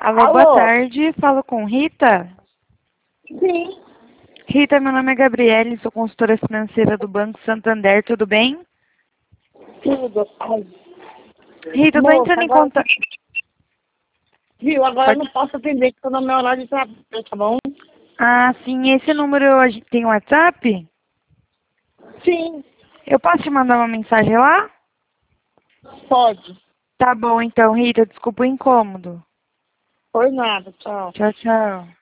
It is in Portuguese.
Alô, boa tarde. Falo com Rita. Sim. Rita, meu nome é Gabriele, sou consultora financeira do Banco Santander, tudo bem? Tudo. Ai. Rita, eu tô Moça, entrando em agora, contato... viu? Agora eu não posso atender, porque eu no meu horário de trabalho, tá bom? Ah, sim, esse número a gente tem WhatsApp? Sim, Eu posso te mandar uma mensagem lá? pode. Tá bom, então, Rita, desculpa o incômodo. Foi nada, tchau. Tchau, tchau.